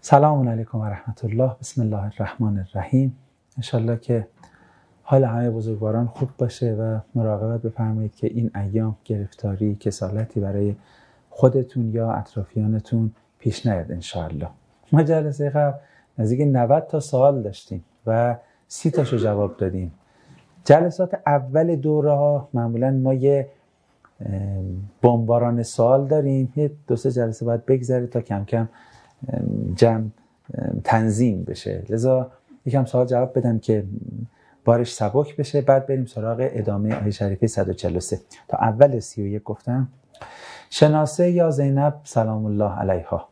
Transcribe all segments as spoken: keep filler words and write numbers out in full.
سلام علیکم و رحمت الله. بسم الله الرحمن الرحیم. انشالله که حال همه بزرگواران خوب باشه و مراقبت بفرمایید که این ایام گرفتاری، کسالتی برای خودتون یا اطرافیانتون پیش نیاد انشالله. ما جلسه قبل نزدیک نود تا سوال داشتیم و سی تاشو جواب دادیم. جلسات اول دوره ها معمولا ما یه بمباران سوال داریم، یه دو سه جلسه باید بگذره تا کم کم جمع تنظیم بشه، لذا یکم سوال جواب بدم که بارش سبک بشه، بعد بریم سراغ ادامه آیه شریفه صد و چهل و سه. تا اول سی و یک گفتم شناسه یا زینب سلام الله علیها.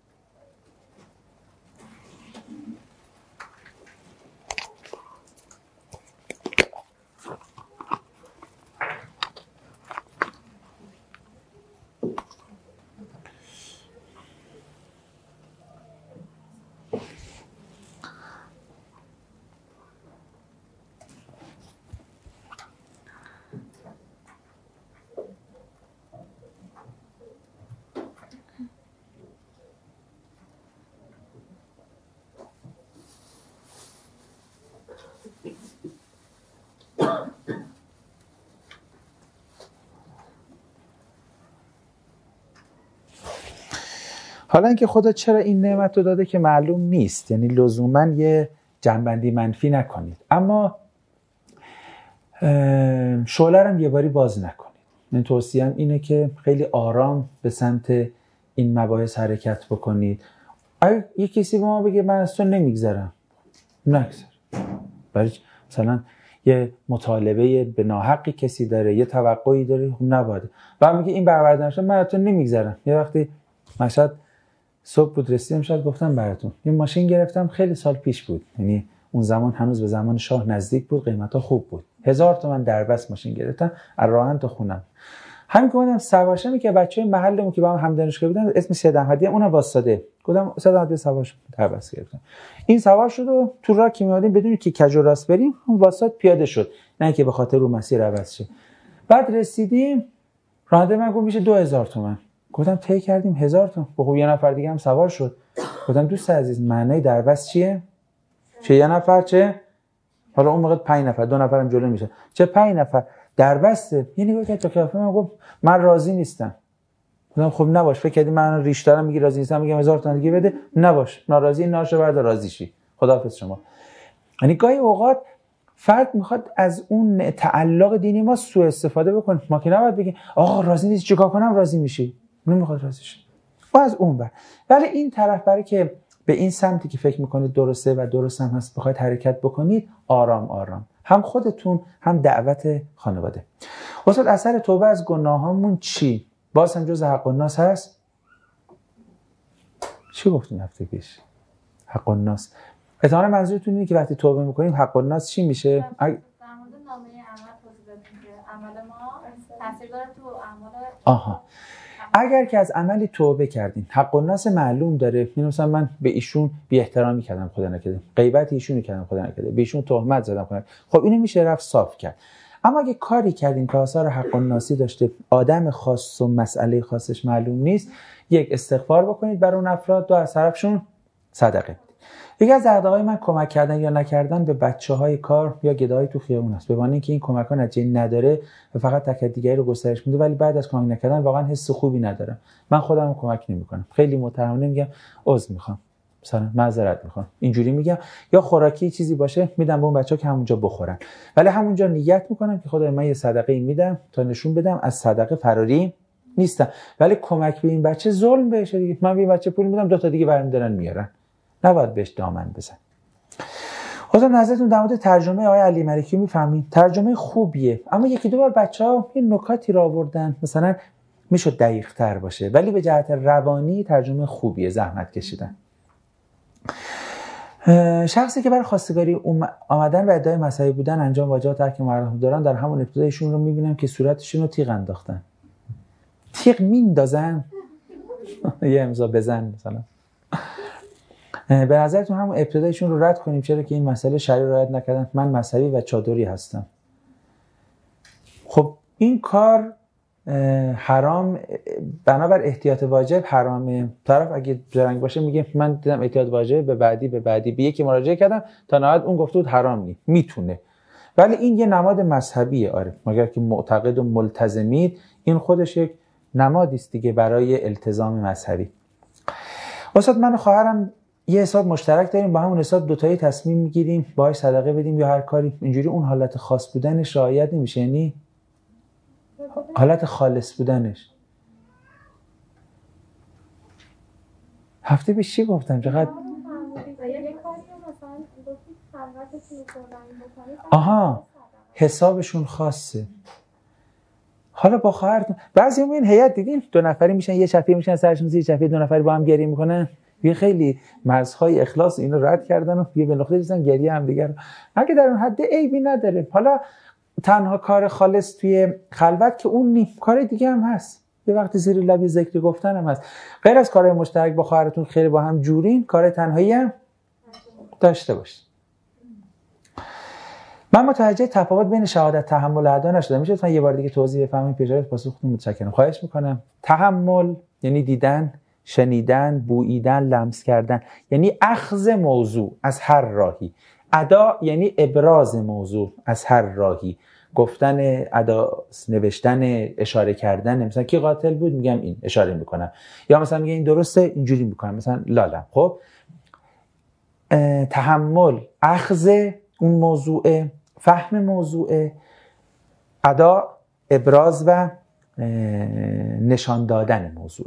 حالا اینکه خدا چرا این نعمت رو داده که معلوم نیست، یعنی لزوما یه جنبندی منفی نکنید، اما شعله هم یه باری باز نکنید. من توصیهم اینه که خیلی آرام به سمت این مباحث حرکت بکنید. اگه یه کسی به ما بگه من از تو نمیگذرم، نگذر. برای مثلا یه مطالبه به ناحقی کسی داره، یه توقعی داره، خب نباید. و میگه این برآورده نشه من از تو نمیگذرم. یه وقتی مشهد صبح بود رسیدم، شاید گفتم براتون یه ماشین گرفتم، خیلی سال پیش بود، یعنی اون زمان هنوز به زمان شاه نزدیک بود، قیمتا خوب بود، هزار تومن دربست ماشین گرفتم از راهن تا خونم. همین که اومدم سوارشم که بچه‌های محلمون که با هم هم دانشگاه بودن اسم سید احمدی اونم واسطه، گفتم سید احمدی سوارش دربست گرفتم. این سوار شد و تو راه که میادیم بدون که کج و راست بریم اون واسط پیاده شد، نه که به خاطر رو مسیر عوض شه. بعد رسیدیم راننده من گفت میشه دو هزار تومن. گفتم طی کردیم هزار تومن. خب یه نفر دیگه هم سوار شد. گفتم دوست عزیز معنی دربست چیه؟ چه یه نفر چه؟ حالا اون موقع پنج نفر، دو نفرم جلو میشه. چه پنج نفر دربسته؟ یه نگاه کرد تا کافه من گفت من راضی نیستم. گفتم خب نباش، فکر کردی من ریش دارم میگی راضی نیستم، میگم هزار تومن دیگه بده، نباش، ناراضی ناشه بعد راضی شی. خداحافظ شما. یعنی گاهی اوقات فرد میخواد از اون تعلق دینی ما سوء استفاده بکنه. ما که نباید بگیم آقا راضی نیست چیکار کنم راضی میشی، نمیخواد راضی شه. و از اون بر ولی این طرف برای که به این سمتی که فکر میکنید درسته و درست هم هست بخواید حرکت بکنید، آرام آرام، هم خودتون هم دعوت خانواده. استاد اثر توبه از گناهامون چی؟ باز هم جز حق الناس هست؟ چی گفتیم هفته پیش؟ حق الناس. احتمالاً منظورتون اینه که وقتی توبه میکنیم حق الناس چی میشه؟ در مورد نامه عمل توضیح بدیم که عمل ما تاثیر داره تو اعمال. آها. اگر که از عملی توبه کردین حق الناس معلوم داره، مثلا من به ایشون بی احترامی کردم خدا نکرده، غیبت ایشونو کردم خدا نکرده، به ایشون تهمت زدم خدا نکرده، خب اینو میشه رفت صاف کرد. اما اگه کاری کردین که آثار حق الناسی داشته، آدم خاص و مسئله خاصش معلوم نیست، یک استغفار بکنید برای اون افراد، دو از طرفشون صدقه. یکی از دغدغه‌های من کمک کردن یا نکردن به بچه‌های کار یا گدایی تو خیابون است. به معنی اینکه این کمک‌ها نتیجه نداره و فقط تک دیگری رو گسترش میده، ولی بعد از کمک نکردن واقعا حس خوبی ندارم. من خودم رو کمک نمی‌کنم. خیلی محترمانه میگم عذر می‌خوام. مثلا معذرت می‌خوام. اینجوری میگم، یا خوراکی چیزی باشه میدم به اون بچه‌ها که همونجا بخورن. ولی همونجا نیت می‌کنم که خدای من یه صدقه میدم تا نشون بدم از صدقه فراری نیستم. ولی کمک به این بچه ظلم بهشه دیگه. من به این بچه پول میدم، دو تا دیگه برام دارن میارن. نباید بهش دامن بزن. خواستم نظرتون در مورد ترجمه آقای علی ملکی میفهمید. ترجمه خوبیه، اما یکی دو بار بچه‌ها یه نکاتی را آوردن، مثلا میشد دقیق‌تر باشه، ولی به جهت روانی ترجمه خوبیه، زحمت کشیدن. شخصی که برای خواستگاری آمدن و ادعای مذهبی بودن انجام واجبات احکام محرم دارن، در همون ابتدایشون رو میبینم که صورتشون رو تیغ انداختن. تیغ میندازن یه امضا بزن مثلا. به نظرتون همون ابتدایشون رو رد کنیم، چرا که این مسئله شریع رو رد نکردن؟ من مذهبی و چادری هستم. خب این کار حرام بنابر احتیاط واجب حرامه. طرف اگه زرنگ باشه میگه من دیدم احتیاط واجب، به بعدی به بعدی به یکی مراجعه کردم تا نهایت اون گفته بود حرام نی، میتونه. ولی این یه نماد مذهبیه. آره مگر که معتقد و ملتزمید، این خودش یک نمادی است دیگه برای التزام مذهبی. استاد من و خواهرم یه حساب مشترک داریم، با همون حساب دوتایی تصمیم میگیریم باهاش صدقه بدیم یا هر کاری. اینجوری اون حالت خاص بودنش رعایت نمیشه، یعنی حالت خالص بودنش. هفته پیش چی گفتم؟ چقدر آها حسابشون خاصه. حالا با خواهرتون بعضی این هیئت دیدین دو نفری میشن یه چفیه میشن سرشون زیر چفیه، دو نفری با هم گریه میکنن. یه خیلی مرزهای اخلاص اینو رد کردن و یه به نقطه رسیدن گریه هم دیگر. اگه در اون حد عیبی نداره. حالا تنها کار خالص توی خلوت که اون نیم، کار دیگه هم هست. یه وقتی زیر لب ذکر گفتن هم هست. غیر از کارهای مشترک با خواهرتون خیلی با هم جورین، کار تنهایی هم داشته باشید. من متوجه تفاوت بین شهادت تحمل و ادا نشدم. میشه لطفا یه بار دیگه توضیح بفهمید؟ پیشاپیش پاسختون متشکرم. خواهش میکنم. تحمل یعنی دیدن، شنیدن، بوییدن، لمس کردن، یعنی اخذ موضوع از هر راهی. ادا یعنی ابراز موضوع از هر راهی. گفتن، ادا، نوشتن، اشاره کردن. مثلا کی قاتل بود؟ میگم این، اشاره میکنم. یا مثلا میگم این درسته، اینجوری میکنم، مثلا لالا. خب تحمل اخذ اون موضوع، فهم موضوع، ادا ابراز و نشان دادن موضوع.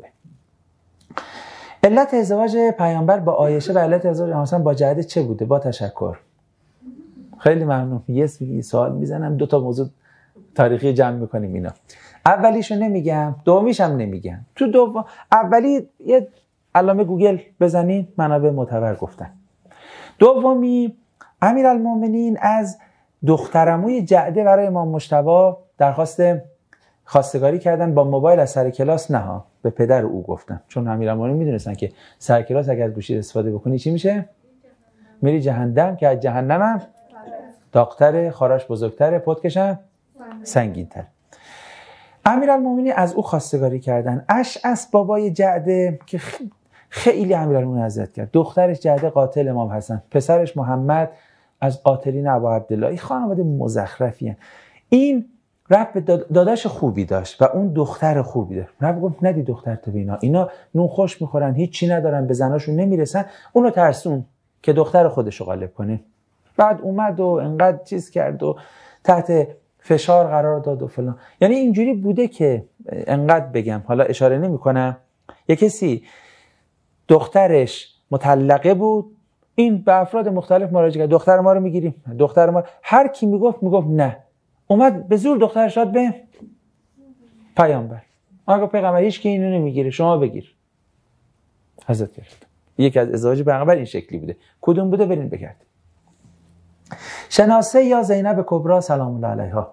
علت ازدواج پیامبر با عایشه و علت ازدواج مثلا با جهاد چه بوده؟ با تشکر. خیلی ممنون. یه سوال میزنم دو تا موضوع تاریخی جمع میکنیم. اینا اولیشو نمیگم، دومیش هم نمیگم. تو دوم اولی یه علامه گوگل بزنین، منابع معتبر گفتن. دومی امیرالمومنین از دخترعموی جعده برای امام مجتبی درخواست خواستگاری کردن با موبایل از سر کلاس. نه ها، به پدر او گفتن، چون امیرالمومنین میدونستن که سر کلاس اگر از گوشی استفاده بکنی چی میشه؟ میری جهنم، که از جهنم هم داغ‌تره، خاراش بزرگتره، پتکش هم سنگین‌تر. امیرالمومنین از او خواستگاری کردن. اشعث بابای جعده که خیلی امیرالمومنین اذیت کرد. دخترش جعده قاتل امام حسن، پسرش محمد از قاتلین ابا عبدالله. این خانواده مزخرفیه. این رب داداش خوبی داشت و اون دختر خوبی داشت. رب گفت ندی دختر تو بینا، اینا نون خوش میخورن، هیچی ندارن، به زناشون نمیرسن. اونو ترسون که دختر خودشو غالب کنه. بعد اومد و انقدر چیز کرد و تحت فشار قرار داد و فلان. یعنی اینجوری بوده که انقدر بگم، حالا اشاره نمی کنم، یه کسی دخترش مطلقه بود، این به افراد مختلف مراجعه کرد، دختر ما رو میگیریم، دختر ما، هر کی میگفت میگفت نه. اومد به زور دخترش داد به پیامبر. آقا پیغمبر هیچ کی اینو نمیگیره، شما بگیر. حضرت گرفت. یکی از ازدواج پیغمبر این شکلی بوده. کدوم بوده برین بگرد. شناسه یا زینب کبرا سلام الله علیها.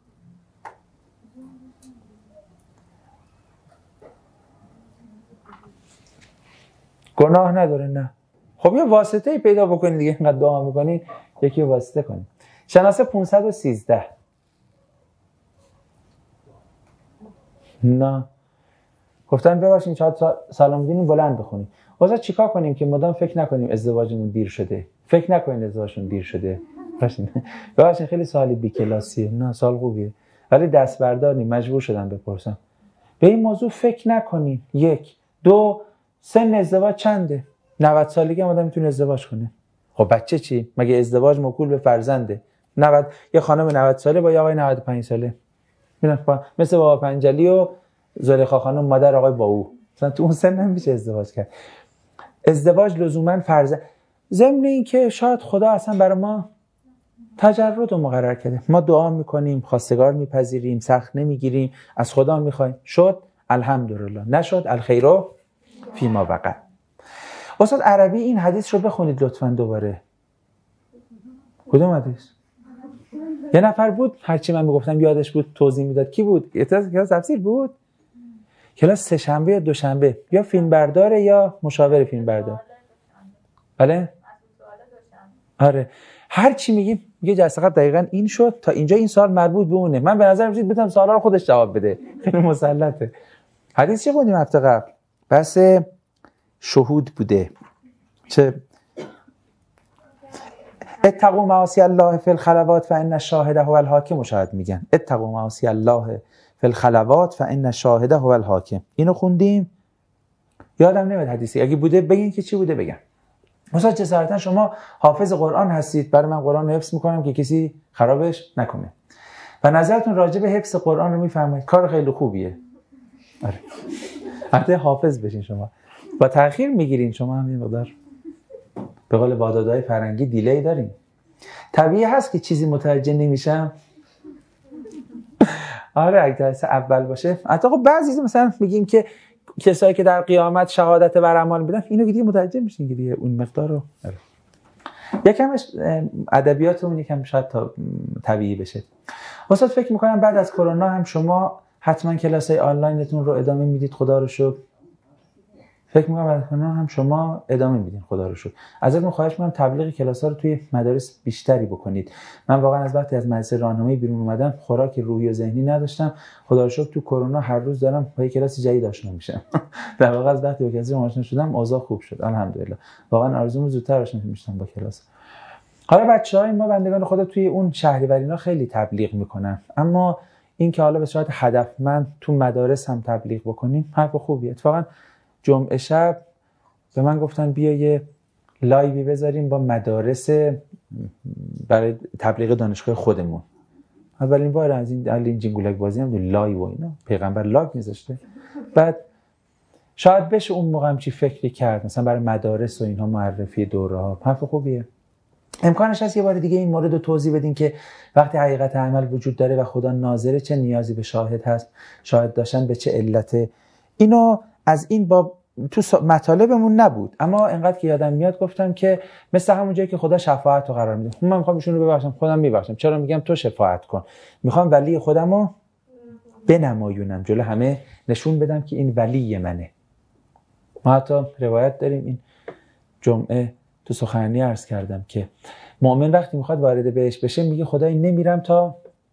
گناه نداره نه. خب یه واسطه‌ای پیدا بکنید دیگه، اینقدر دعا میکنید یکی واسطه کنید. شناسه پانصد و سیزده. نه. گفتن ببخشید شاید سلام دینی بلند بخونید. واسه چیکار کنیم که مدام فکر نکنیم ازدواجمون دیر شده؟ فکر نکنین ازدواجتون دیر شده. ببخشید. ببخشید خیلی سوالی بی کلاسیه. نه سوال خوبیه. ولی دست برداری مجبور شدم بپرسم. به این موضوع فکر نکنین. یک، دو، سن ازدواج چنده؟ نود سالگی هم آدم میتونه ازدواج کنه. خب بچه چی؟ مگه ازدواج موکول به فرزنده؟ نود یه خانم نود ساله با یه آقای نود و پنج ساله. میرن مثل بابا پنجلی و زلیخا خانم مادر آقای با او. مثلا تو اون سن نمیشه ازدواج کرد. ازدواج لزوما فرزند، ضمن این که شاید خدا اصلا برای ما تجرد رو مقرر کرده. ما دعا میکنیم، خواستگار میپذیریم، سخت نمیگیریم، از خدا میخوایم. شد الحمدلله، نشد الخیرو فیما وقع. استاد عربی این حدیث رو بخونید لطفاً دوباره. کدوم حدیث؟ یه نفر بود هرچی من میگفتم یادش بود توضیح میداد. کی بود؟ کلاس تفسیر بود؟ کلاس سه شنبه یا دوشنبه، یا فیلم برداره یا مشاور فیلم بردار. بله؟ آره. هر چی میگیم میگه جلسه قبل دقیقاً این شد، تا اینجا این سوال مربوط به اونه. من به نظر میاد بدم سوالا رو خودش جواب بده. خیلی مسلطه. حدیث چی خوندیم هفته قبل؟ بحث شهود بوده. چه اتقوا معاصی الله فی الخلوات فان الشاهد هو الحاکم. شاهد میگن اتقوا معاصی الله فی الخلوات فان الشاهد هو الحاکم. اینو خوندیم. یادم نمیاد حدیثی، اگه بوده بگین که چی بوده بگم. مثلا جسارتا شما حافظ قرآن هستید، برای من قرآن رو حفظ میکنم که کسی خرابش نکنه و نظرتون راجع به حفظ قرآن رو میفرمایید، کار خیلی خوبیه. آره حتی حافظ بشین شما. با تأخیر میگیرین شما هم این مقدار به قول وادادهای فرنگی دیلی دارین. طبیعی هست که چیزی متوجه نمیشم. آره اگه درس اول باشه. حتی خب بعضی مثلا میگیم که کسایی که در قیامت شهادت بر اعمال میدن، اینو دیگه متوجه میشین که دیگه اون مقدار رو یکمش ادبیاتمون یکم شاید تا طبیعی بشه. واسه فکر میکنم بعد از کرونا هم شما حتما کلاسای آنلاینتون رو ادامه میدید، خدا رو شکر. فکر میکنم بعد از کرونا هم شما ادامه میدین، خدا رو شکر. ازتون خواهش میکنم تبلیغ کلاس‌ها رو توی مدارس بیشتری بکنید. من واقعا از وقتی از مدرسه راهنمایی بیرون اومدم خوراک روحی و ذهنی نداشتم. خدا رو شکر تو کرونا هر روز دارم با یک کلاس جدید آشنا میشم. در واقع از وقتی با کلاس آشنا شدم اوضاع خوب شد الحمدلله. واقعا آرزومو زودتر آشنا میشم با کلاس. حالا بچه‌های ما بندگان خدا توی اون شهریورینا خیلی تبلیغ میکنن، اما این که حالا به صورت هدفمند تو مدارس هم تبلیغ بکنیم حرف خوبیه. اتفاقا جمعه شب به من گفتن بیا یه لایوی بذاریم با مدارس برای تبلیغ دانشگاه خودمون. اولین بار از این این جینگولک بازی هم لایو و اینا پیغمبر لایو میذاشته. بعد شاید بشه اون موقع هم چی فکری کرد مثلا برای مدارس و اینها معرفی دوره ها. حرف خوبیه. امکانش هست یه بار دیگه این مورد رو توضیح بدین که وقتی حقیقت عمل وجود داره و خدا ناظره چه نیازی به شاهد هست، شاهد داشتن به چه علته. اینو از این باب تو مطالبمون نبود، اما انقدر که یادم میاد گفتم که مثل همون جایی که خدا شفاعت رو قرار میده، من میخوام ایشون رو ببخشم، خودم میبخشم. چرا میگم تو شفاعت کن؟ میخوام ولی خودم رو بنمایونم، جلو همه نشون بدم که این ولی منه. ما حتی روایت داریم، این جمعه تو سخنرانی عرض کردم که مؤمن وقتی میخواد وارد بهشت بشه میگه خدای نمیرم تا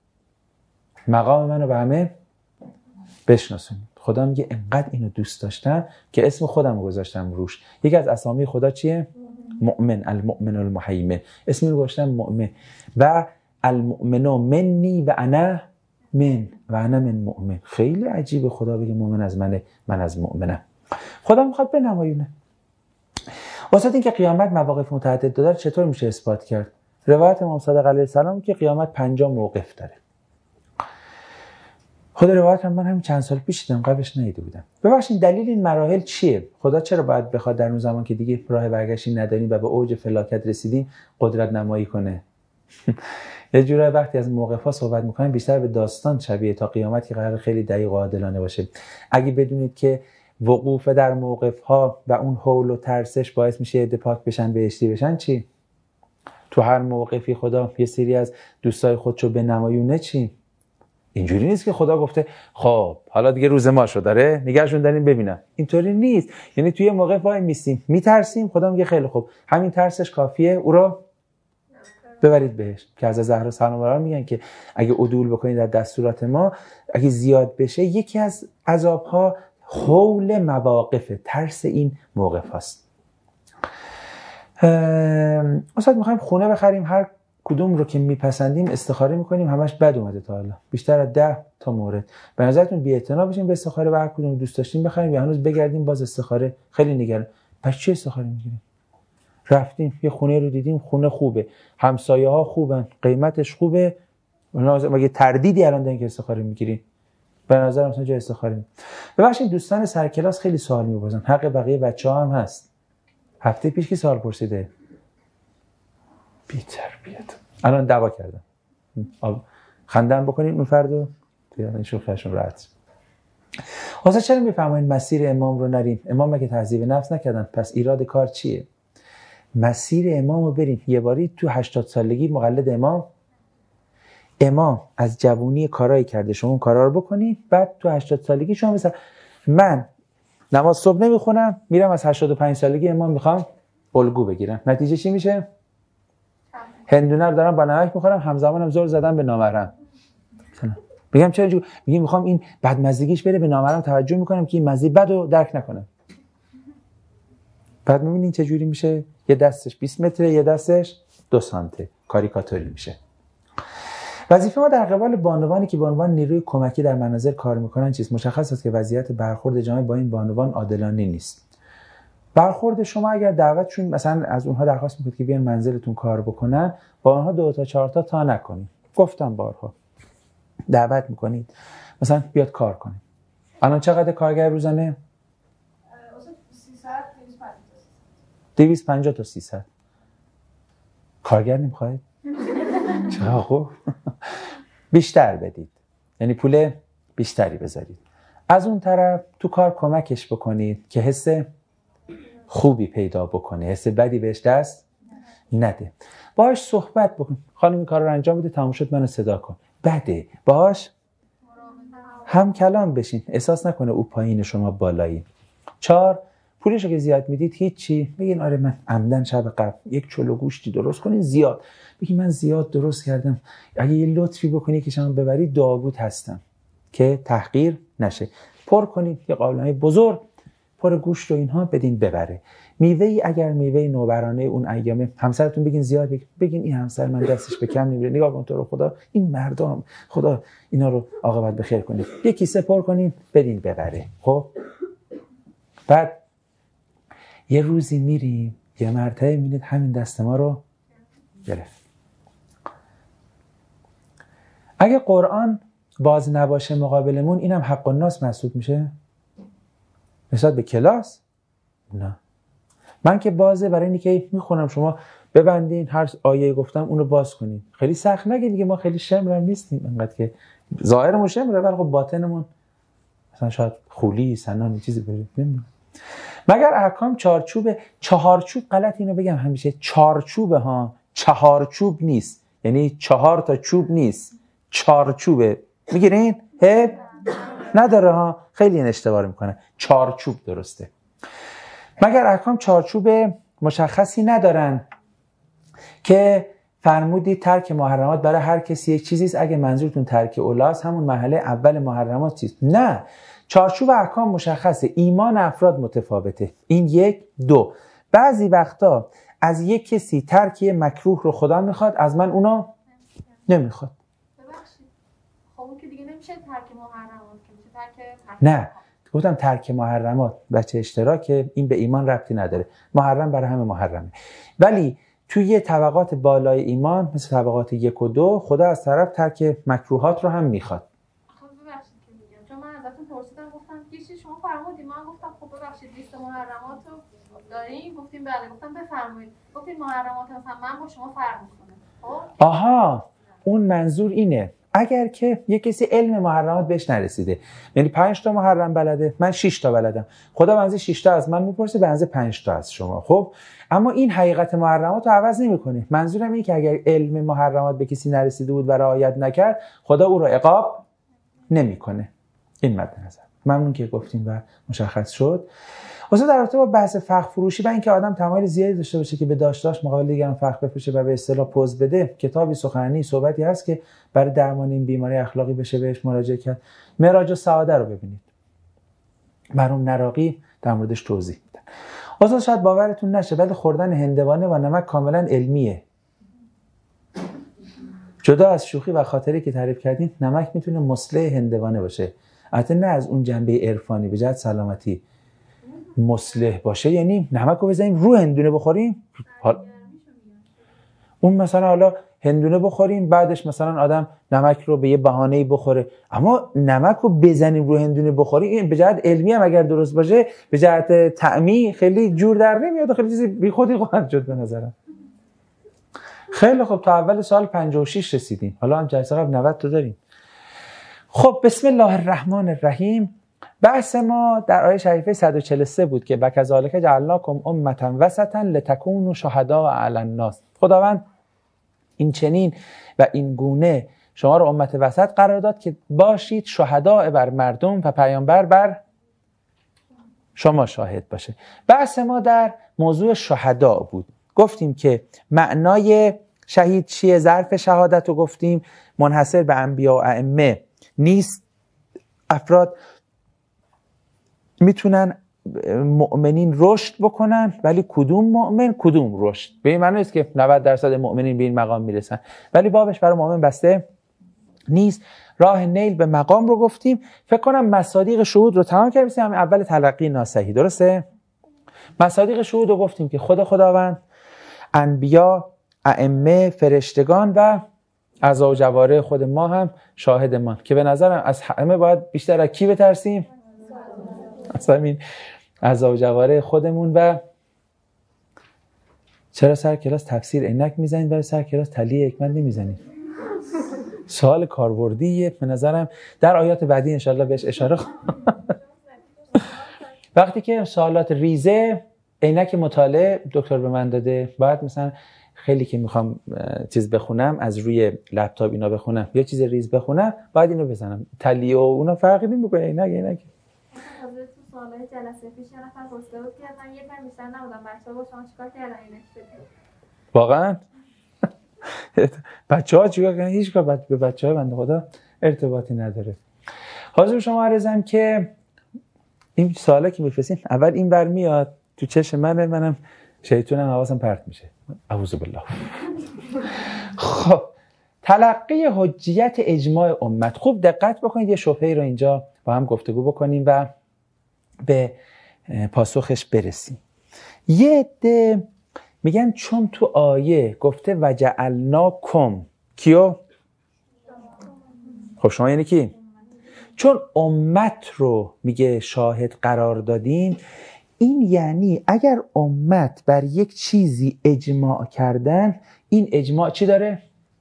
مقام منو به همه بشناسونی. خدا میگه انقدر اینو دوست داشتم که اسم خودم رو گذاشتم روش. یکی از اسامی خدا چیه؟ مؤمن، المؤمن المهیمن. اسمی رو گذاشتم مؤمن. و المؤمن منی و انا من و انا من مؤمن. خیلی عجیبه خدا بگه مؤمن از منه، من از مؤمنم. خدا میخواد بنمایونه. واسه اینکه قیامت مواقف متعدد داره چطور میشه اثبات کرد؟ روایت امام صادق علیه السلام که قیامت پنجاه موقف داره. خود روایت هم من همین چند سال پیش دیدم، قبلش ندیده بودم. ببخشید دلیل این مراحل چیه؟ خدا چرا باید بخواد در اون زمان که دیگه راه برگشتی نداریم و به اوج فلاکت رسیدیم قدرت نمایی کنه؟ یه جورایی وقتی از موقف‌ها صحبت می‌کنیم بیشتر به داستان شبیه تا قیامت که قرار خیلی دقیق و عادلانه باشه. اگه بدونید که وقوف در موقف‌ها و اون هول و ترسش باعث میشه عده پاک بشن بهشتی بشن، چی؟ تو هر موقفی خدا یه سری از دوستای خودشو به نمایونه، چی؟ اینجوری نیست که خدا گفته خب حالا دیگه روز ما شو داره نگهشون دارین ببینم. اینطوری نیست. یعنی توی موقف وای میستیم میترسیم، خدا میگه خیلی خوب همین ترسش کافیه، او رو ببرید بهش. که از زهرا سلام میگن که اگه عدول بکنید در دستورات ما، اگه زیاد بشه یکی از عذابها حول مواقف ترس این موقف هست. اصلا میخوایم خونه بخریم، هر کدوم رو که میپسندیم استخاره میکنیم، همش بد اومده تا حالا بیشتر از ده تا مورد. به نظرتون بی‌اعتنا بشیم به استخاره و هر کدوم دوست داشتیم بخریم یا هنوز بگردیم باز استخاره؟ خیلی نگران. پس چه استخاره میگیریم؟ رفتیم یه خونه رو دیدیم، خونه خوبه، همسایه ها خوبن، قیمتش خوبه، مگه تردیدی الان دارین که استخاره میگیریم؟ به نظر مثلا جای استخاره میگیریم. ببخشید دوستان سر کلاس خیلی سوال میپرسن، حق بقیه بچه‌ها هم هست. هفته پیش کی سوال پرسیده؟ بی تربیت. الان دعوا کردم. خندم بکنید اون فردو دیگه شو خشم راحت. واسه چرا میفهمین مسیر امام رو نریم؟ امام مگه تهذیب نفس نکردن؟ پس ایراد کار چیه؟ مسیر امام رو بریم. یه باری تو هشتاد سالگی مقلد امام، امام از جوونی کارایی کرده، شما اون کارا رو بکنید، بعد تو هشتاد سالگی شما مثلا من نماز صبح نمیخونم، میرم از هشتاد و پنج سالگی امام میخوام الگو بگیرم. نتیجه چی میشه؟ هندونه رو دارم با نمک میخورم، همزمانم زل زدم به نامحرم. میگم چرا جو؟ میگم میخوام این بدمزگیش بره به نامحرم، توجه میکنم که این مزه بدو درک نکنه. بعد میبینین چه جوری میشه؟ یه دستش بیست متره، یه دستش دو سانته، کاریکاتوری میشه. وظیفه ما در قبال بانوانی که به عنوان نیروی کمکی در منازل کار میکنن چیست؟ مشخص است که وضعیت برخورد جامعه با این بانوان عادلانه نیست. برخورد شما اگر دعوتشون مثلا از اونها درخواست میکنید که بیان منزلتون کار بکنن، با اونها دو تا چهار تا تا نکنید. گفتم بارها. دعوت میکنید مثلا بیاد کار کنید. الان چقدر کارگر روزانه؟ دویست و پنجاه تا سیصد. کارگر نمیخواید؟ چرا خوب؟ بیشتر بدید. یعنی پول بیشتری بذارید. از اون طرف تو کار کمکش بکنید که حس خوبی پیدا بکنه، حس بدی بهش دست نده. باهاش صحبت بکن. خانم این کار رو انجام بده، تموم شد منو صدا کن. بده. باهاش هم کلام بشین. احساس نکنه او پایین شما بالایی. چهار، پولشو که زیاد میدید هیچی، بگین آره من عمدن شب قبل یک چلو گوشتی درست کنین زیاد. بگین من زیاد درست کردم. اگه یه لطفی بکنی که شما ببرید داوود هستم. که تحقیر نشه. پر کنید یه قابلمه بزرگ پر گوشت و اینها بدین ببره. میوه ای اگر میوه نوبرانه اون ایامه، همسرتون بگین زیاد بگین, بگین این همسر من دستش به کم نمیره، نگاه کن تو رو خدا این مردم، خدا اینا رو عاقبت بخیر کنه. یه کیسه پر کنین بدین ببره. خب بعد یه روزی میریم یه مرتبه میبینید همین دست ما رو گرفت. اگه قرآن باز نباشه مقابلمون، اینم حق الناس محسوب میشه نسبت به کلاس؟ نه. من که بازه برای اینی که میخونم شما ببندین، هر آیه گفتم اونو باز کنین. خیلی سخت نگید دیگه، ما خیلی شمرم نیستیم انقدر که ظاهرمون شمره ولی خب باطنمون مثلا شاید خولی سنان چیزی برید نمیدونم. مگر احکام چارچوبه؟ چهارچوب غلط اینو بگم همیشه، چارچوبه ها، چهارچوب نیست. یعنی چهار تا چوب نیست، چارچوبه. میگیرین؟ ه نداره ها، خیلی این اشتباه میکنه. چارچوب درسته. مگر احکام چارچوب مشخصی ندارن که فرمودید ترک محرمات برای هر کسی یک چیزی است، اگه منظورتون ترک اولاست همون مرحله اول محرمات چیست؟ نه، چارچوب احکام مشخصه، ایمان افراد متفاوته. این یک. دو، بعضی وقتا از یک کسی ترک مکروه رو خدا میخواد، از من اونا نمیخواد. ببخشید خب اون که دیگه نمیشه ترک محرمات، که میشه ترک نه گفتم ترک محرمات بچه اشتراکه، این به ایمان ربطی نداره. محرم برای همه محرمه. ولی توی طبقات بالای ایمان مثل طبقات یک و دو، خدا از طرف ترک مکروهات رو هم میخواد. خب ببخشید که میگم، چون من ازتون پرسیدم گفتم کیشی شما فرمودید، من گفتم خب ببخشید لیست محرمات رو دارین؟ گفتیم بله. گفتم بفرمایید. گفتید محرمات مثلا من با شما فرق میکنه. خب آها، اون منظور اینه اگر که یک کسی علم محرمات بهش نرسیده، یعنی پنج تا محرم بلده، من شش تا بلدم، خدا بنزه شش تا از من میپرسه، بنزه پنج تا از شما. خب اما این حقیقت محرمات رو عوض نمیکنه. منظورم اینه که اگر علم محرمات به کسی نرسیده بود و رعایت نکرد، خدا او رو عقاب نمیکنه. این مد نظر. ممنون که گفتین و مشخص شد. واسه در رابطه با بحث فخ فروشی و اینکه آدم تمایل زیادی داشته باشه که به داشت داشت مقابل دیگران فخ بفروشه و به اصطلاح پوز بده، کتابی سخنرانی صحبتی هست که برای درمان این بیماری اخلاقی بشه بهش مراجعه کرد. معراج السعاده رو ببینید. مرحوم نراقی در موردش توضیح میدن. واسه شاید باورتون نشه ولی خوردن هندوانه و نمک کاملا علمیه. جدا از شوخی و خاطره که تعریف کردین، نمک میتونه مصلح هندوانه باشه. البته نه از اون جنبه عرفانی، به جهت سلامتی مصلح باشه. یعنی نمک رو بزنیم رو هندونه بخوریم، حال... اون مثلا حالا هندونه بخوریم بعدش مثلا آدم نمک رو به یه بهانه‌ای بخوره، اما نمک رو بزنیم رو هندونه بخوریم، این به جهت علمی هم اگر درست باشه، به جهت طعمی خیلی جور در نمیاد، خیلی چیزی بی خودی خواهد شد به نظرم. خیلی خب تا اول سال پنجاه و شش رسیدیم، حالا هم جلسه قبل نود تا داریم. خب بسم الله الرحمن الرحیم. بحث ما در آیه شریفه صد و چهل و سه بود که وکذالک جعلناکم امة وسطا لتکونوا شهداء علی الناس. خداوند این چنین و این گونه شما رو امت وسط قرار داد که باشید شهداء بر مردم و پیامبر بر شما شاهد باشه. بحث ما در موضوع شهداء بود. گفتیم که معنای شهید چیه؟ ظرف شهادت رو گفتیم منحصر به انبیا و ائمه نیست. افراد میتونن مؤمنین رشد بکنن، ولی کدوم مؤمن کدوم رشد؟ به این معنی نیست که نود درصد مؤمنین به این مقام میرسن، ولی بابش برای مؤمن بسته نیست. راه نیل به مقام رو گفتیم. فکر کنم مصادیق شهود رو تمام کردیم. همین اول تلقی ناصحی، درسته؟ مصادیق شهود رو گفتیم که خود خداوند، انبیا، ائمه، فرشتگان و اعضا و جواره خود ما هم شاهد ما، که به نظرم از همه باید بیشتر از کی بترسیم؟ از همین اعضا و جواره خودمون. و چرا سر کلاس تفسیر عینک میزنید برای سر کلاس تلی حکمت نمیزنید؟ سوال کاربردیه به نظرم. در آیات بعدی انشالله بهش اشاره خواهم. وقتی که سوالات ریزه، عینک مطالعه دکتر به من داده، باید مثلا خیلی که میخوام چیز بخونم از روی لپتاپ اینا بخونم یا چیز ریز بخونم، باید اینو بزنم. تلی و اونا فرقی نمیکنه. عینک عینک حضرت تو سوالای جلسه پیش یه نفر پرسیده بود که من یک بار بیشتر نبودم بچه‌ها با شما چیکار کردن عینک شدید؟ واقعا بچه‌ها چیکار کردن؟ هیچ کار به بچه‌ها بنده خدا ارتباطی نداره. حاضر شما عرضم که این سوالا که می‌پرسین اول این بر میاد تو چشم منه، منم شیطونم حواسم پرت میشه. اعوذ بالله. خب تلقی حجیت اجماع امت. خوب دقت بکنید، یه شبهه‌ای رو اینجا با هم گفتگو بکنیم و به پاسخش برسیم. یه عده میگن چون تو آیه گفته وجعلناکم، کیو؟ خب شما یعنی کی؟ چون امت رو میگه شاهد قرار دادین، این یعنی اگر امت بر یک چیزی اجماع کردن، این اجماع چی داره؟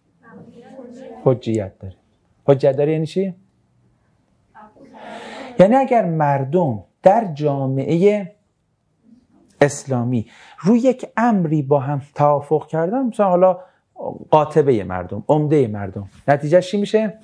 حجیت داره. حجیت داره یعنی چی؟ یعنی اگر مردم در جامعه اسلامی روی یک امری با هم توافق کردن، مثلا حالا قاطبه مردم، عمده مردم، نتیجه چی میشه؟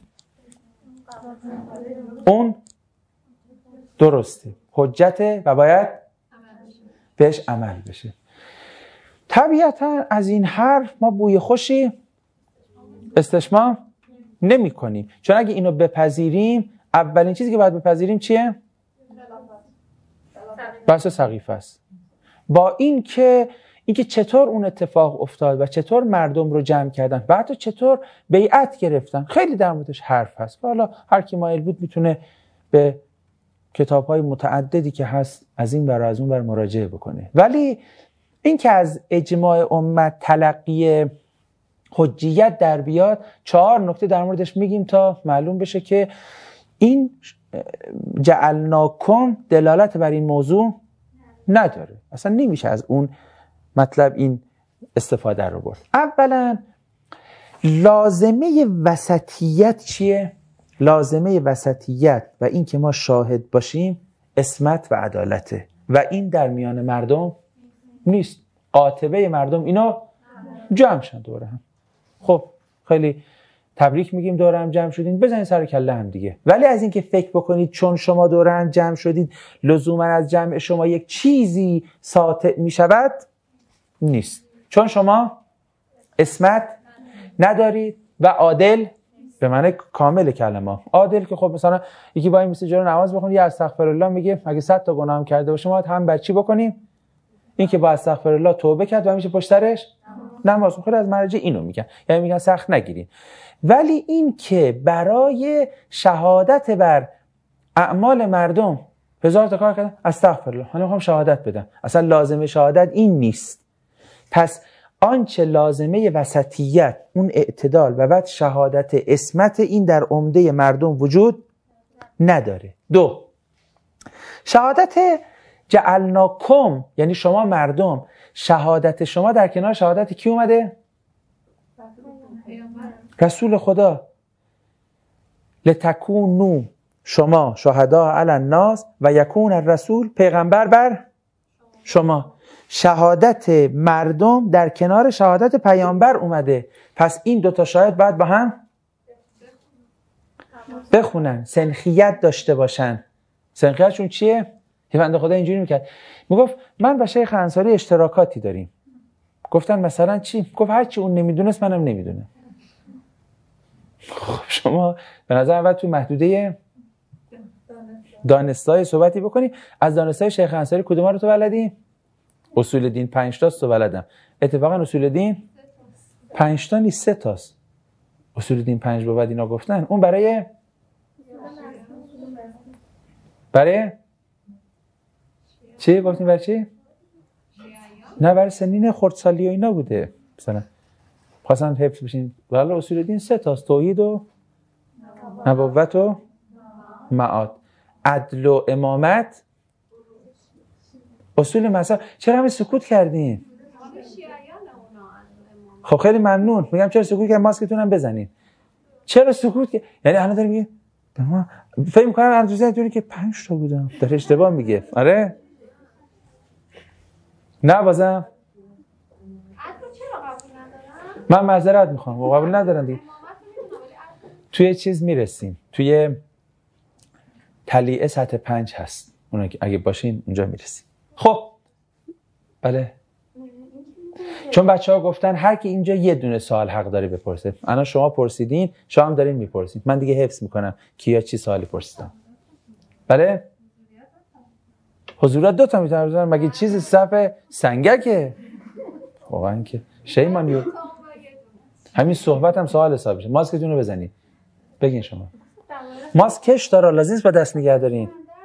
اون درسته، حجته و باید بهش عمل بشه. طبیعتا از این حرف ما بوی خوشی استشمام نمی کنیم، چون اگه اینو بپذیریم اولین چیزی که باید بپذیریم چیه؟ بحث سقیفه است. با این که اینکه چطور اون اتفاق افتاد و چطور مردم رو جمع کردن و حتی چطور بیعت گرفتن، خیلی در موردش حرف هست. حالا هر کی مایل بود میتونه به کتاب‌های متعددی که هست از این ور از اون ور مراجعه بکنه. ولی این که از اجماع امت تلقی حجیت در بیاد، چهار نکته در موردش میگیم تا معلوم بشه که این جعلناکم دلالت بر این موضوع نداره. اصلا نمیشه از اون مطلب این استفاده رو برد. اولا لازمه وسطیت چیه؟ لازمه وسطیت و این که ما شاهد باشیم عصمت و عدالته و این در میان مردم نیست. قاطبه مردم اینو جمع شدن دوره هم. خب خیلی تبریک میگیم دوره هم جمع شدین، بزنین سر کله هم دیگه. ولی از این که فکر بکنید چون شما دوره هم جمع شدید لزوما از جمع شما یک چیزی ساطع میشود، نیست. چون شما عصمت ندارید و عادل به معنی کامل کلمه. عادل که خب مثلا یکی با این مثل جلو نماز بخونه یه استغفرالله میگه، اگه صد تا گناه هم کرده باشه ما هم بچی بکنیم، این که با استغفرالله توبه کرد و میشه پشترش نماز. خیلی از مراجع اینو میگن، یعنی میگن سخت نگیرین. ولی این که برای شهادت بر اعمال مردم هزار تا کار کردن، استغفرالله من میخوام شهادت بدم، اصلا لازمه شهادت این نیست. پس آنچه لازمه وسطیت، اون اعتدال و بعد شهادت عصمت، این در عمده مردم وجود نداره. دو، شهادت جعلناکم یعنی شما مردم، شهادت شما در کنار شهادت کی اومده؟ رسول خدا. لتکونو شما شهدا علی الناس و یکون الرسول پیغمبر بر شما. شهادت مردم در کنار شهادت پیامبر اومده. پس این دوتا شاهد باید با هم بخونن، سنخیت داشته باشن. سنخیتشون چیه؟ یه بنده خدا اینجوری میکرد، میگفت من با شیخ انصاری اشتراکاتی داریم. گفتن مثلا چی؟ گفت هر چی اون نمیدونست منم نمیدونم. خب شما به نظر من تو محدوده دانستای صحبتی بکنی. از دانستای شیخ انصاری کدوم رو تو بلدی؟ اصول دین پنج تاست تو بلدم. اتفاقا اصول دین پنج تا نیست، سه تاست. اصول دین پنج با بعد اینا گفتن. اون برای برای چی گفتین؟ برای چی؟ نه برای سنین خردسالی و اینا بوده. مثلا خواستن حفظ بشین. ولی اصول دین سه تاست: توحید و نبوت و معاد، عدل و امامت، اصول مذهب. چرا همه سکوت کردین؟ خب خیلی ممنون. میگم چرا سکوت کردین؟ ماسکتون هم بزنین. چرا سکوت کردین؟ یعنی الان داریم میگه به ما فکر می‌کنم اندوزتونی که پنج تا بودم. داره اشتباه میگه. آره؟ نه بازم من معذرت میخوام. قبول ندارم دیگه. توی چیز میرسیم. توی تلیعه سطح پنج هست. اون اگه باشین اونجا میرسیم. خب بله. چون بچه ها گفتن هر کی اینجا یه دونه سوال حق داره بپرسه. الان شما پرسیدین، شما هم دارین میپرسید. من دیگه حفظ میکنم کیا چی سوالی پرسیدن. بله؟ حضورات دو تا میتونن بزنن. مگه چیز صف سنگکه؟ واقعا که شیمانیو. همین صحبت هم سوال حساب میشه. ماسکتون رو بزنید. بگین شما. ماسک کش داره، لازم نیست با دست نگه دارین.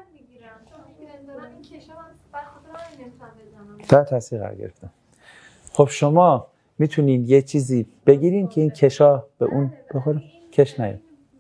تا تاثیر قرار گرفتم. خب شما میتونین یه چیزی بگیرین که این کشا به اون بخوره. کش نیاد.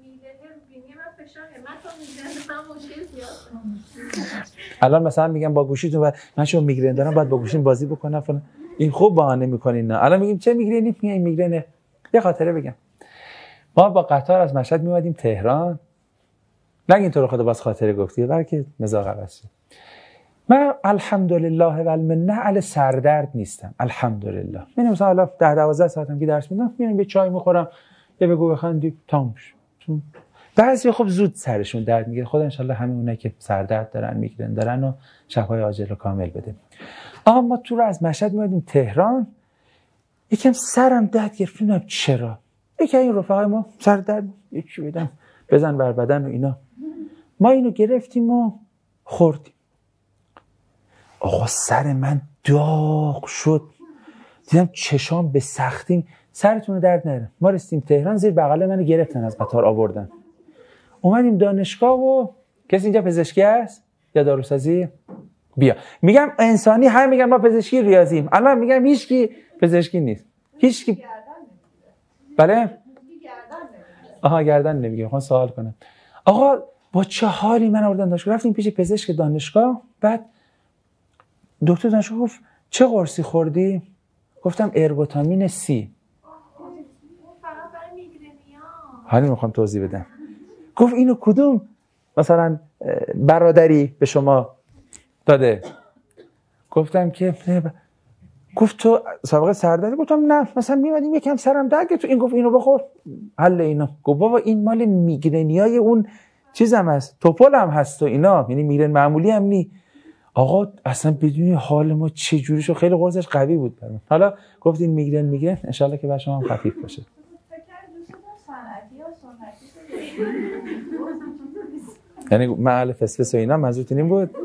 الان مثلا میگم با گوشیتون بعد من چون میگرن دارم باید با گوشیم بازی بکنم فلان. این خوب بهانه میکنین. نه الان میگیم چه میگرنی؟ میگم میگرنه. یه خاطره بگم. ما با قطار از مشهد میومدیم تهران. نگین تو رو خدا باز خاطره گفتی، بلکه مزاق بس. من الحمدلله و المنه اهل سردرد نیستم. الحمدلله. من مثلا حالا ده دوازده ساعتم که درس میدم، میرم یه چای میخورم، یه بگو بخندی تموش. بعضی خب زود سرشون درد میگیره. خدا ان شاء الله همه اونایی که سردرد دارن میگیرن دارن و شفای عاجل و کامل بده. اما ما تو رو از مشهد میادیم تهران، یکم سرم درد گرفت. نمیدونم چرا. یکی این رفقای ما سر درد یکی بدم بزن بر بدن و اینا. ما اینو گرفتیم و خوردیم. آقا سر من داغ شد. دیدم چشام به سختی. سرتون درد نره. ما رسیدیم تهران، زیر بغل منو گرفتن از قطار آوردن. اومدیم دانشگاه و کسی اینجا پزشکی هست یا داروسازی؟ بیا. میگم انسانی هم میگم ما پزشکی ریاضیم. الان میگم هیچکی پزشکی نیست. هیچکی. بله؟ آها گردن نمیگم. خواهم سوال کنم. آقا با چه حالی من آوردن دانشگاه؟ رفتیم پیش پزشک دانشگاه. بعد دکتر دانشگاه گفت چه قرصی خوردی؟ گفتم ارگوتامین سی. حالی میخوام توضیح بدم. گفت اینو کدوم مثلا برادری به شما داده؟ گفتم که گفت تو سابقه سردردی؟ گفتم نه، مثلا میومدیم یکم سرم درد تو این گفت اینو بخور حل اینا. گفت بابا این مال میگرنیای اون چیزم هست، توپل هم هست و اینا، یعنی میگرن معمولی هم نی. آقا اصلا بدونی حال ما چه جوری شد. خیلی قرصش قوی بود برام. حالا گفتین میگرن میگرن ان شاء الله که برای شما هم خفیف باشه. یعنی محل فسفس و اینا منظورتون این بود؟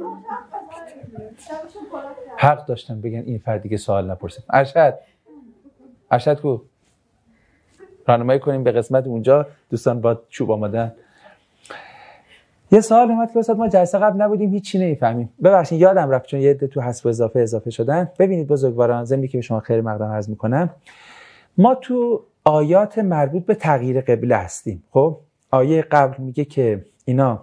حق داشتن بگن این فرد دیگه سوال نپرسه. ارشد ارشد کو راهنمایی کنیم به قسمت اونجا دوستان با چوب آمدن. یه سوال اومد که استاد ما جلسه قبل نبودیم هیچ چی نمیفهمیم. ببخشید یادم رفت چون یه عده تو حذف و اضافه اضافه شدن. ببینید بزرگواران، ضمن که به شما خیر مقدم عرض میکنم، ما تو آیات مربوط به تغییر قبله هستیم. خب آیه قبل میگه که اینا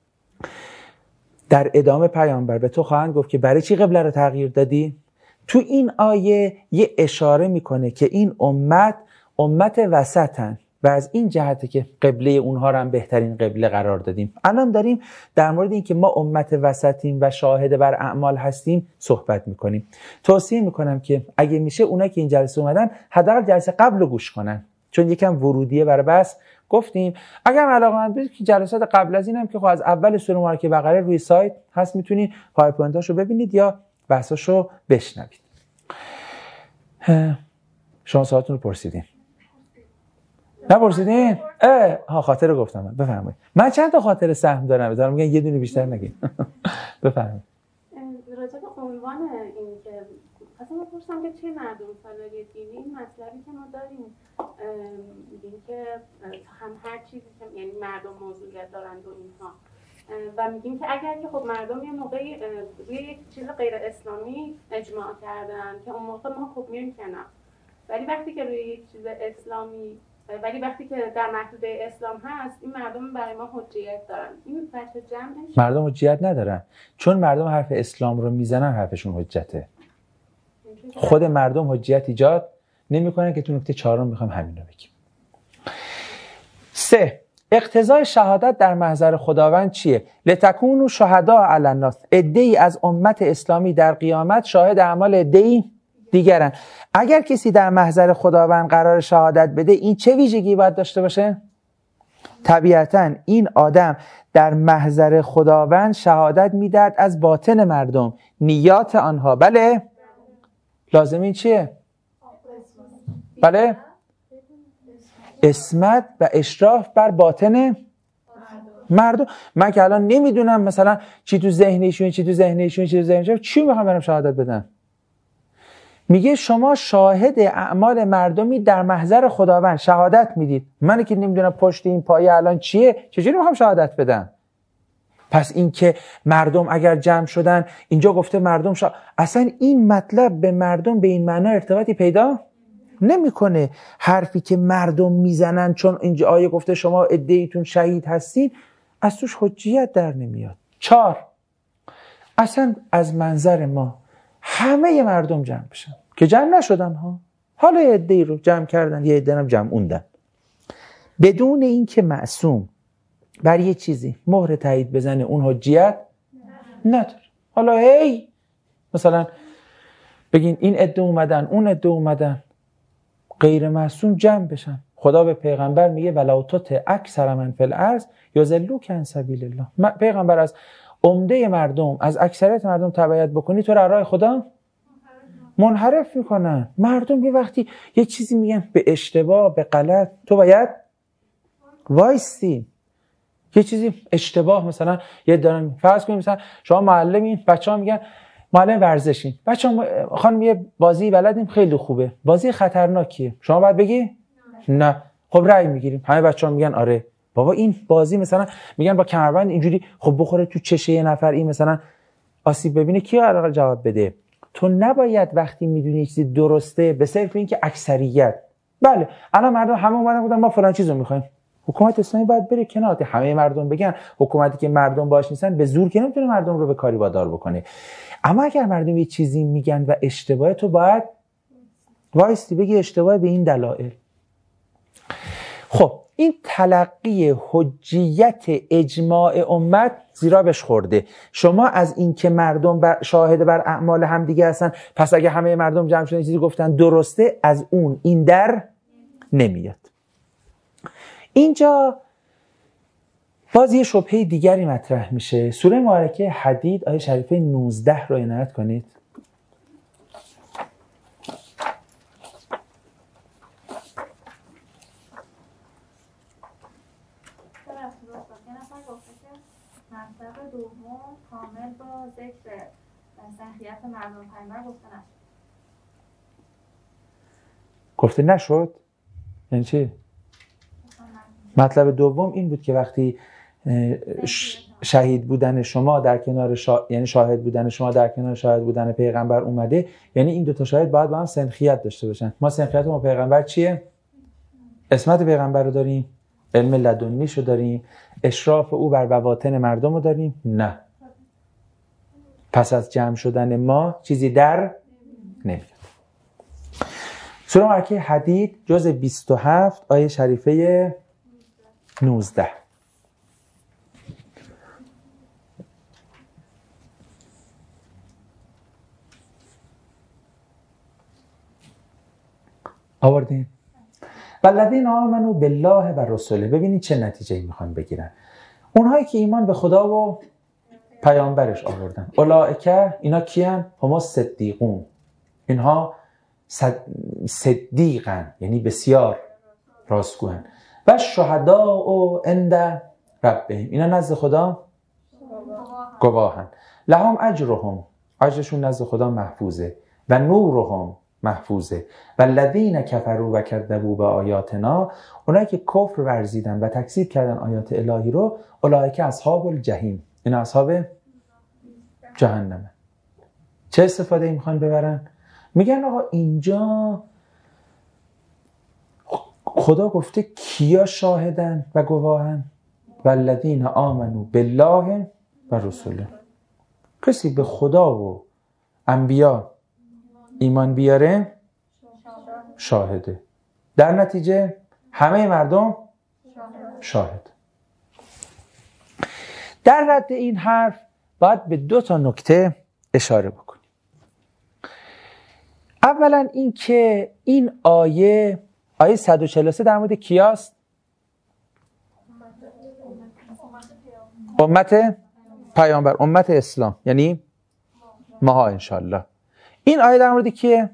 در ادامه پیامبر به تو خواهند گفت که برای چی قبله رو تغییر دادی؟ تو این آیه یه اشاره میکنه که این امت امت وسطن و از این جهته که قبله اونها رو هم بهترین قبله قرار دادیم. الان داریم در مورد این که ما امت وسطیم و شاهد بر اعمال هستیم صحبت میکنیم. توصیه میکنم که اگه میشه اونایی که این جلسه اومدن حداقل جلسه قبل رو گوش کنن، چون یکم ورودیه برای بحث گفتیم. اگر علاقه‌مند باشید که جلسات قبل از اینم که خب از اول سوره مبارکه بقره روی سایت هست میتونید پاورپوینتاشو ببینید یا بحثاشو بشنوید. شما سوالتون رو پرسیدین؟ نپرسیدین؟ اه ها خاطره گفتم من. بفرمایید. من چند تا خاطره سهم دارم. دارم میگن یه دونه بیشتر نگین. بفرمایید. راجع به عنوان این که اصلا بپرسم که چه مردم سالاری دینی این مطلبی که ما داریم میگیم که هم هر چیزی که یعنی مردم موضوعیت دارند و اینها و میگیم که اگر که خب مردم یه موقعی روی یک چیز غیر اسلامی اجماع کردن که اون موقع ما خب میریم کنار، ولی وقتی که روی یک چیز اسلامی ولی وقتی که در محدوده اسلام هست این مردم برای ما حجیت دارن. این بچه جمعش مردم حجیت ندارن چون مردم حرف اسلام رو میزنن، حرفشون حجته. خود مردم حجیت ایجاد نمیکنن که تو نکته چهارم میخوام همین رو بگیم. سه، اقتضای شهادت در محضر خداوند چیه؟ لتکونوا شهداء علی الناس، عده‌ای از امت اسلامی در قیامت شاهد اعمال عده‌ای دیگرن. اگر کسی در محضر خداوند قرار شهادت بده این چه ویژگی باید داشته باشه؟ طبیعتاً این آدم در محضر خداوند شهادت میدهد از باطن مردم، نیات آنها. بله؟ لازم این چیه؟ بله؟ اسمت و اشراف بر باطن مردم. من که الان نمیدونم مثلا چی تو ذهنشون چی تو ذهنشون چی تو ذهنشون چی میخوام برم شهادت بدم؟ میگه شما شاهد اعمال مردمی در محضر خداوند شهادت میدید. من که نمیدونم پشت این پایه الان چیه چجوری میخوام شهادت بدم؟ پس این که مردم اگر جمع شدن اینجا گفته مردم شا... اصلا این مطلب به مردم به این معنا ارتباطی پیدا نمیکنه. حرفی که مردم میزنن چون اینجا آیه گفته شما عده‌ایتون شهید هستین از توش حجیت در نمیاد. چهار، اصلا از منظر ما همه مردم جمع بشن که جمع نشدن ها، حالا یه عده‌ای رو جمع کردن یه عده هم جمعوندن بدون اینکه معصوم بر یه چیزی مهر تایید بزنه اون حجیت نداره. حالا هی مثلا بگین این عده اومدن اون عده اومدن، غیر معصوم جمع بشن. خدا به پیغمبر میگه ولو تطع اکثر من فی الارض یضلوک عن سبیل الله. پیغمبر از عمده مردم از اکثریت مردم تبعیت بکنی تو را راه خدا منحرف میکنن. مردم یه وقتی یه چیزی میگن به اشتباه به غلط تو باید وایستی. یه چیزی اشتباه مثلا یه دارن فرض کنیم مثلا شما معلمین بچه‌ها میگن معلم ورزشین، بچه‌ها خانم یه بازی بلدیم خیلی خوبه بازی خطرناکیه، شما باید بگی نه. خب رأی میگیریم همه بچه‌ها میگن آره بابا این بازی مثلا میگن با کمربند اینجوری خب بخوره تو چشه یه نفر این مثلا آسیب ببینه کی قراره جواب بده؟ تو نباید وقتی میدونی چیزی درسته به صرف اینکه اکثریت بله الان مردم همه اومدن گفتن ما فلان چیزو میخوایم، حکومت اسلامی باید بره کنار همه مردم بگن. حکومتی که مردم باش نیستن به زور که نمیتونه مردم رو به کاری وادار بکنه. اما اگر مردم یه چیزی میگن و اشتباهه تو باید وایستی بگی اشتباه به این دلایل. خب این تلقی حجیت اجماع امت زیرا بهش خورده. شما از این که مردم بر شاهد بر اعمال هم دیگه هستن پس اگه همه مردم جمع شدن چیزی گفتن درسته از اون این در نمیاد. اینجا باز یه شبهه دیگری مطرح میشه. سوره مبارکه حدید آیه شریفه نوزده رو عنایت کنید. مطلب دوم کامل با ذکر صحیحیت مردم پیامبر گفته نشد. گفته نشد؟ یعنی چی؟ مطلب دوم این بود که وقتی شهید بودن شما در کنار شا... یعنی شاهد بودن شما در کنار شاهد بودن پیغمبر اومده، یعنی این دو تا شاهد باید با هم سنخیت داشته باشن. ما سنخیت ما پیغمبر چیه؟ اسمت پیغمبر رو داریم، علم لدنیش رو داریم، اشراف او بر بواطن مردم رو داریم؟ نه. پس از جمع شدن ما چیزی در نمیاد. سوره مبارکه حدید جز بیست و هفت آیه شریفه نوزده. آوردین والذین آمنوا بالله و رسوله. ببینید چه نتیجه‌ای میخوان بگیرن. اونهایی که ایمان به خدا و پیامبرش آوردن، اولئک اینا کیان؟ هم صدیقون، اینها صدیقا یعنی بسیار راستگوان و شهداء عند ربهم اینا نزد خدا گواهن لهم اجرهم اجرشون نزد خدا محفوظه و نورهم محفوظه و الذین کفروا و کذبوا بآیاتنا اونایی که کفر ورزیدن و تکذیب کردن آیات الهی رو اولئک اصحاب الجحیم اینا اصحاب جهنمه. چه استفاده ای میخوان ببرن؟ میگن آقا اینجا خدا گفته کیا شاهدن و گواهن و الذین آمنوا بالله و رسوله. کسی به خدا و انبیا ایمان بیاره شاهده، در نتیجه همه مردم شاهد. در رد این حرف باید به دو تا نکته اشاره بکنیم. اولا این که این آیه آیه صد و چهل و سه در مورد کیاست؟ امت پیامبر، امت اسلام، یعنی ماها انشالله. این آیه در مورد کیه؟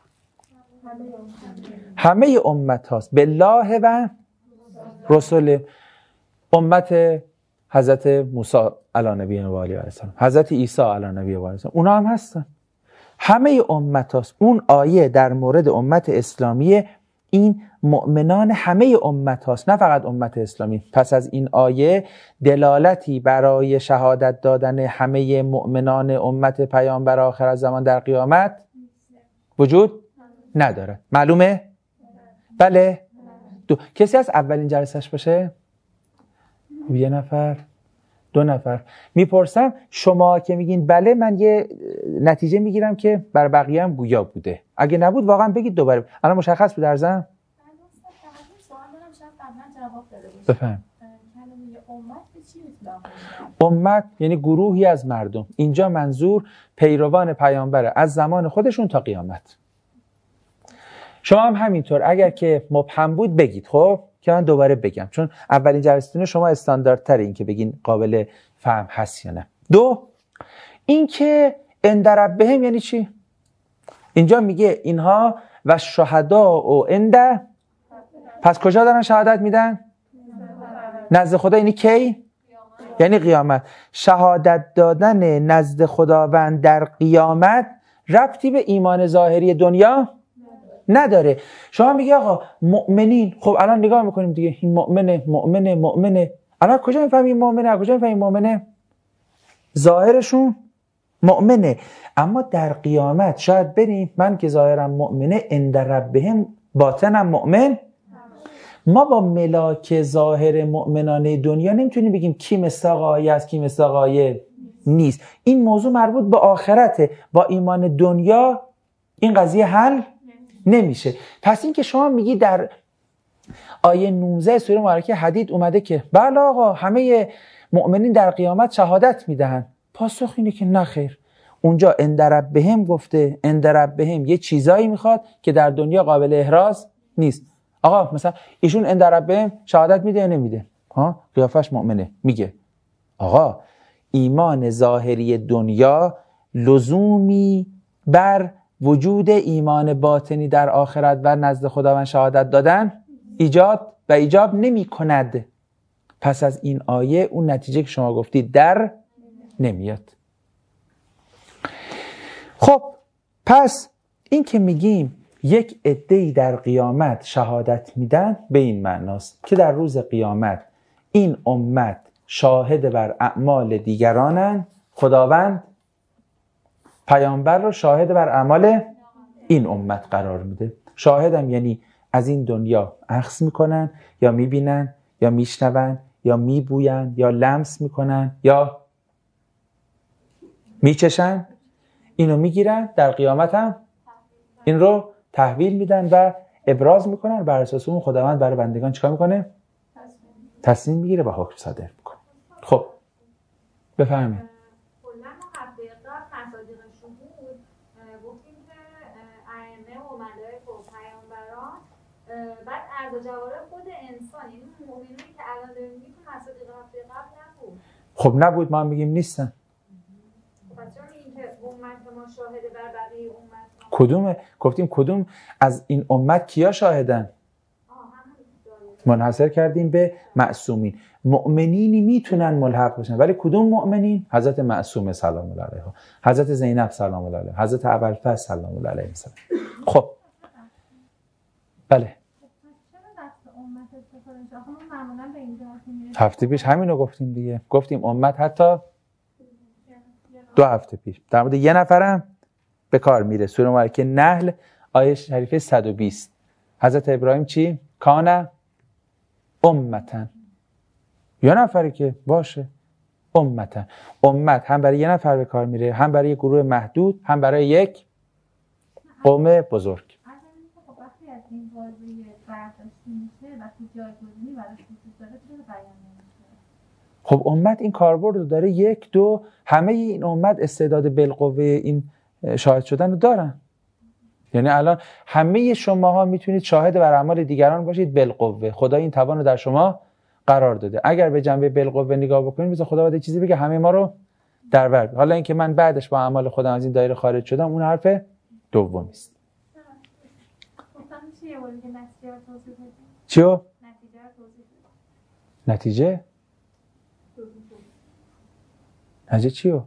همه امت هاست. بالله و رسول. امت حضرت موسی علی نبی و علیه السلام، حضرت عیسی علی نبی و علیه السلام، اونا هم هستن. همه امت هاست. اون آیه در مورد امت اسلامی، این مؤمنان همه امت هاست، نه فقط امت اسلامی. پس از این آیه دلالتی برای شهادت دادن همه مؤمنان امت پیامبر آخر الزمان در قیامت وجود نداره. معلومه؟ بله؟ دو. کسی از اولین جلسهش باشه؟ یه نفر؟ دو نفر؟ میپرسم شما که میگین بله، من یه نتیجه میگیرم که بر بقیه هم گویا بوده. اگه نبود واقعا بگید دوباره. الان مشخص بود ارزم؟ بفهم. امت یعنی گروهی از مردم. اینجا منظور پیروان پیامبره از زمان خودشون تا قیامت. شما هم همینطور اگر که مبهم بود بگید، خب که من دوباره بگم، چون اولین جلسه شما استانداردتره این که بگین قابل فهم هست یا نه. دو، این که عند ربهم یعنی چی؟ اینجا میگه اینها و شهدا و عند، پس کجا دارن شهادت میدن؟ نزد خدا. یعنی کی؟ یعنی قیامت. شهادت دادن نزد خداوند در قیامت ربطی به ایمان ظاهری دنیا نداره. شما میگی آقا مؤمنین، خب الان نگاه میکنیم دیگه، این مؤمنه مؤمنه مؤمنه، الان کجا میفهمیم مؤمنه؟ کجا میفهمیم مؤمنه؟ ظاهرشون مؤمنه، اما در قیامت شاید بریم من که ظاهرم مؤمنه عند ربهم باطنم مؤمن. ما با ملاک ظاهر مؤمنانه دنیا نمیتونیم بگیم کی مثل آقای است کی مثل آقای نیست. این موضوع مربوط به آخرته. با ایمان دنیا این قضیه حل نمیشه. پس این که شما میگی در آیه نوزده سوره مبارکه حدید اومده که بله آقا همه مؤمنین در قیامت شهادت میدهن، پاسخ اینه که نه خیر. اونجا عند ربهم گفته، عند ربهم یه چیزایی میخواد که در دنیا قابل احراز نیست. آقا مثلا ایشون عند ربهم شهادت میده یا نمیده؟ ها قیافش مؤمنه. میگه آقا ایمان ظاهری دنیا لزومی بر وجود ایمان باطنی در آخرت و نزد خداوند شهادت دادن ایجاد و ایجاب نمی کند. پس از این آیه اون نتیجه که شما گفتید در نمیاد. خب پس این که میگیم یک عده‌ای در قیامت شهادت میدن به این معناست که در روز قیامت این امت شاهد بر اعمال دیگرانن، خداوند پیامبر رو شاهد بر اعمال این امت قرار میده. شاهدم یعنی از این دنیا اخذ میکنن یا میبینن یا میشنون یا میبوین یا لمس میکنن یا میچشن، اینو میگیرن، در قیامت هم این رو تحویل میدن و ابراز میکنن. بر اساس اون خداوند برای بندگان چیکار میکنه؟ تصمیم میگیره و حکم صادر میکنه. خب بفرمایید. بعد عرض جواره خود انسان، یعنی مؤمنی که الان داریم میگیم مصادیق هفته قبل نبود. خب نبود، ما هم میگیم نیستن. بچه‌ها میگن که امت ما شاهد بر بقیه امت کدوم گفتیم کدوم از این امت کیا شاهدن؟ منحصر کردیم به معصومین. مؤمنینی میتونن ملحق بشن، ولی کدوم مؤمنین؟ حضرت معصومه سلام الله علیها، حضرت زینب سلام الله علیها، حضرت ابوالفضل سلام الله علیه مثلا. خب بله هفته پیش همینو گفتیم دیگه، گفتیم امت حتی دو هفته پیش در مورد یه نفرم به کار میره. سوره مبارکه نحل آیه شریفه صد و بیست. حضرت ابراهیم چی؟ کان امتن، یه نفری که باشه امتن. امت هم برای یه نفر به کار میره، هم برای یک گروه محدود، هم برای یک قوم بزرگ. وقتی از این واژه برداشته میشه، وقتی جایگزینی براش وجود داره چرا بیان نمیشه؟ خب امت این کاربرد رو داره. یک دو همه این امت استعداد بالقوه این شاهد شدن رو دارن. یعنی الان همه شماها میتونید شاهد بر اعمال دیگران باشید بالقوه. خدا این توان رو در شما قرار داده. اگر به جنبه بالقوه نگاه بکنید، مثلا خدا باید چیزی بگه همه ما رو در بر. حالا اینکه من بعدش با اعمال خودم از این دایره خارج شدم، اون حرف دومی است. چیو؟ نتیجه؟ نتیجه چیو؟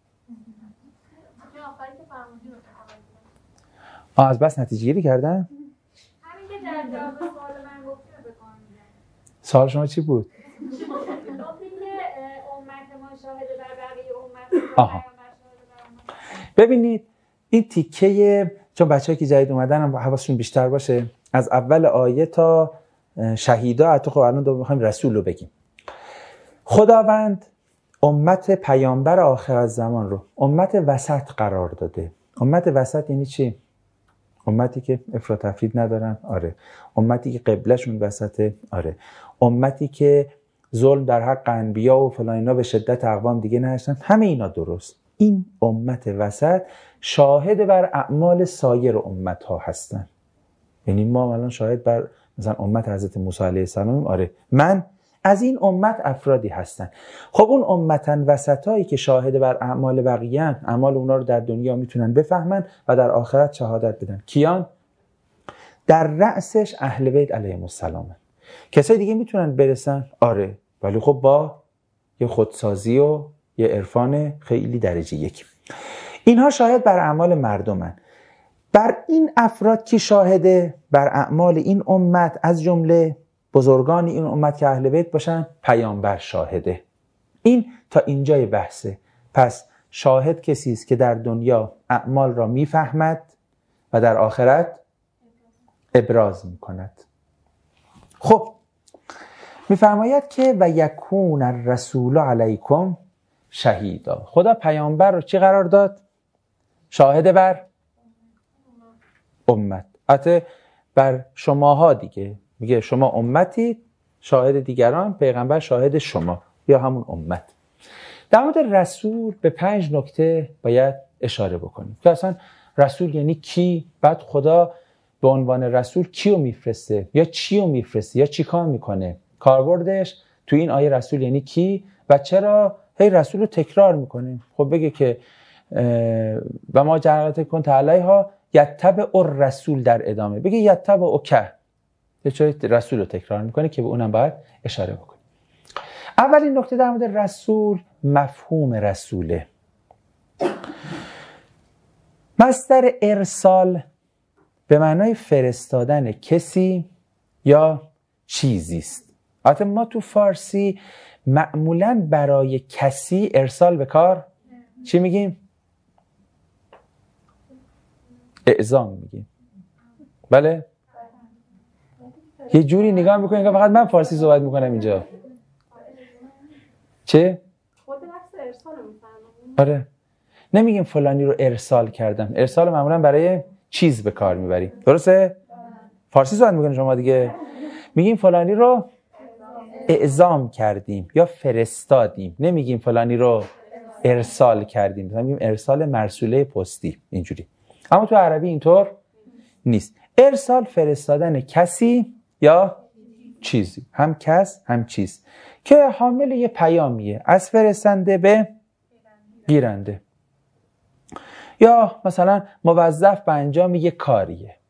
آه از بس نتیجه گیری کردن؟ همین که در جواب سوال من گفتی رو بکن میدن. سوال شما چی بود؟ گفتی که امت ما شاهده بر بقیه امت. آها. ببینید این تیکه، چون بچه‌ای که جدید اومدن هم حواسشون بیشتر باشه، از اول آیه تا شهیدا، حتی خب الان دو می‌خوایم رسول رو بگیم. خداوند امت پیامبر آخر الزمان رو امت وسط قرار داده. امت وسط یعنی چی؟ امتی که افراط تفرید ندارن، آره. امتی که قبلهشون وسطه، آره. امتی که ظلم در حق انبیا و فلان اینا به شدت اقوام دیگه نهشتن، همه اینا درست. این امت وسط شاهد بر اعمال سایر امت ها هستن. یعنی ما الان شاهد بر مثلا امت حضرت موسی علیه السلام، آره. من از این امت افرادی هستن. خب اون امتن وسطایی که شاهد بر اعمال بقیه، اعمال اونا رو در دنیا میتونن بفهمن و در آخرت شهادت بدن. کیان؟ در رأسش اهل بیت علیهم السلام. کسای دیگه میتونن برسن، آره، ولی خب با یه خودسازی و یه عرفان خیلی درجه یک. اینها شاهد بر اعمال مردمن. بر این افراد که شاهده بر اعمال این امت، از جمله بزرگان این امت که اهل بیت باشن، پیامبر شاهده. این تا اینجای بحثه. پس شاهد کسی است که در دنیا اعمال را میفهمد و در آخرت ابراز میکند. خب میفرماید که و یکون الرسول علیکم شهیدا. خدا پیامبر رو چی قرار داد؟ شاهد بر امت. حتی بر شماها دیگه. میگه شما امتی، شاهد دیگران، پیغمبر شاهد شما، یا همون امت. در مورد رسول به پنج نکته باید اشاره بکنیم که اصلا رسول یعنی کی، بعد خدا به عنوان رسول کیو میفرسته یا چیو میفرسته یا چی کار میکنه، کاربردش تو این آیه رسول یعنی کی و چرا هی رسول رو تکرار میکنه. خب بگه که و ما جعلت کنت علیها یتبع الرسول در ادامه، بگه یتبع اوکه، چرا رسول رو تکرار میکنه که به اونم باید اشاره بکنه. اولین نکته در مورد رسول مفهوم رسوله. مصدر ارسال به معنای فرستادن کسی یا چیزی است. البته ما تو فارسی معمولاً برای کسی ارسال به کار چی میگیم؟ اعزام میگیم. بله؟ یه جوری نگاه میکنیم که فقط من فارسی صحبت میکنم اینجا. چه؟ خود لفظ ارسال رو میفهمم. آره. نمیگیم فلانی رو ارسال کردم. ارسال معمولا برای چیز به کار میبریم. درسته؟ فارسی صحبت میکنیم شما دیگه. میگیم فلانی رو اعزام کردیم یا فرستادیم. نمیگیم فلانی رو ارسال کردیم. مثلا میگیم ارسال مرسوله پستی، اینجوری. اما تو عربی اینطور نیست. ارسال فرستادن کسی یا چیزی، هم کس هم چیز، که حامل یه پیامیه از فرستنده به گیرنده. یا مثلا موظف به انجام یک کاریه،